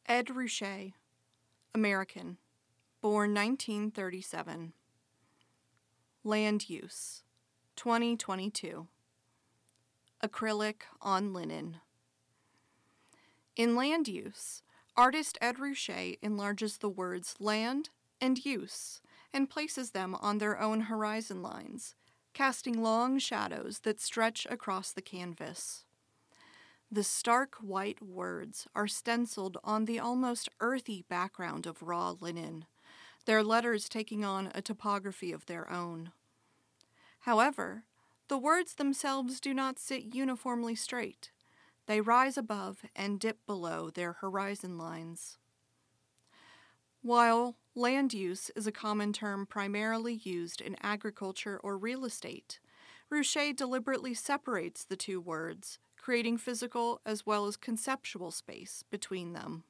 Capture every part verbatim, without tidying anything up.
Ed Ruscha, American, born nineteen thirty-seven. Land use, twenty twenty-two. Acrylic on linen. In land use, artist Ed Ruscha enlarges the words land and use and places them on their own horizon lines, casting long shadows that stretch across the canvas. The stark white words are stenciled on the almost earthy background of raw linen, their letters taking on a topography of their own. However, the words themselves do not sit uniformly straight. They rise above and dip below their horizon lines. While land use is a common term primarily used in agriculture or real estate, Ruscha deliberately separates the two words, creating physical as well as conceptual space between them.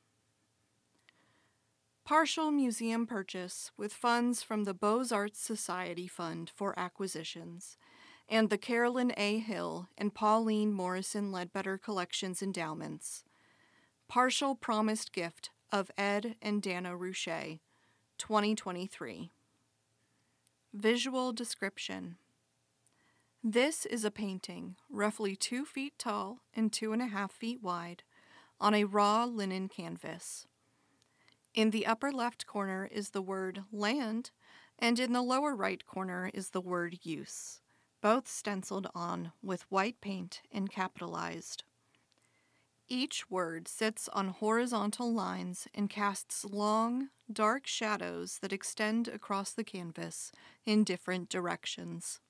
Partial museum purchase with funds from the Beaux-Arts Society Fund for Acquisitions and the Carolyn A. Hill and Pauline Morrison Ledbetter Collections endowments. Partial promised gift of Ed and Dana Ruscha, twenty twenty-three. Visual description. This is a painting roughly two feet tall and two and a half feet wide on a raw linen canvas. In the upper left corner is the word land, and in the lower right corner is the word use, both stenciled on with white paint and capitalized. Each word sits on horizontal lines and casts long, dark shadows that extend across the canvas in different directions.